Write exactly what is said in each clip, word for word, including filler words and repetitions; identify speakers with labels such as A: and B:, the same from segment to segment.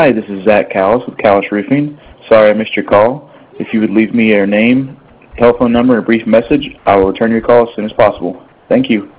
A: Hi, this is Zach Callis with Callis Roofing. Sorry I missed your call. If you would leave me your name, telephone number, and a brief message, I will return your call as soon as possible. Thank you.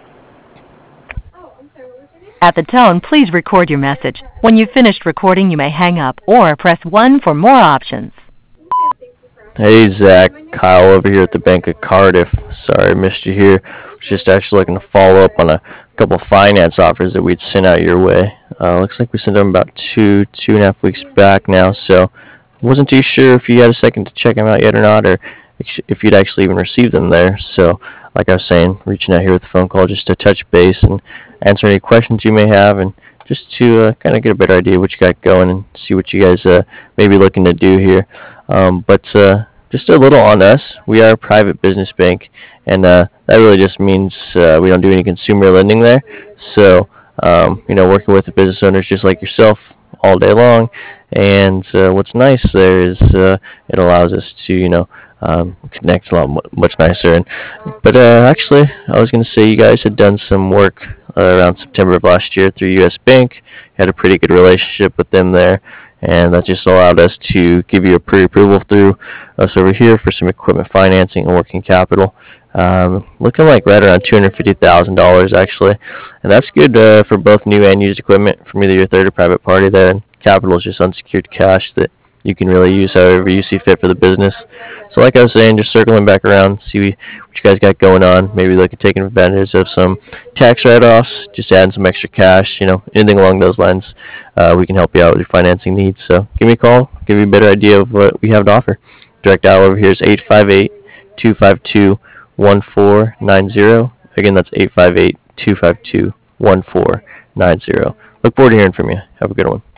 B: At the tone, please record your message. When you've finished recording, you may hang up or press one for more options.
C: Hey Zach, Kyle over here at the Bank of Cardiff. Sorry I missed you here. Was just actually looking to follow up on a couple finance offers that we'd sent out your way. Uh, looks like we sent them about two, two and a half weeks back now, so wasn't too sure if you had a second to check them out yet or not, or if you'd actually even received them there. So, like I was saying, reaching out here with a phone call just to touch base and answer any questions you may have, and just to uh, kind of get a better idea of what you got going and see what you guys uh, may be looking to do here. Um, but uh, just a little on us. We are a private business bank, and uh, that really just means uh, we don't do any consumer lending there. So, um, you know, working with the business owners just like yourself all day long. And uh, what's nice there is uh, it allows us to, you know, um, connect a lot much nicer. And but uh, actually, I was going to say you guys had done some work uh, around September of last year through U S Bank. Had a pretty good relationship with them there, and that just allowed us to give you a pre-approval through us over here for some equipment financing and working capital. Um, looking like right around two hundred fifty thousand dollars actually, and that's good uh, for both new and used equipment from either your third or private party there. And capital is just unsecured cash that you can really use however you see fit for the business. So like I was saying, just circling back around, see what you guys got going on. Maybe look at taking advantage of some tax write-offs, just adding some extra cash, you know, anything along those lines. Uh, we can help you out with your financing needs. So give me a call, give you a better idea of what we have to offer. Direct dial over here is eight five eight, two five two, one four nine zero. Again, that's eight five eight, two five two, one four nine zero. Look forward to hearing from you. Have a good one.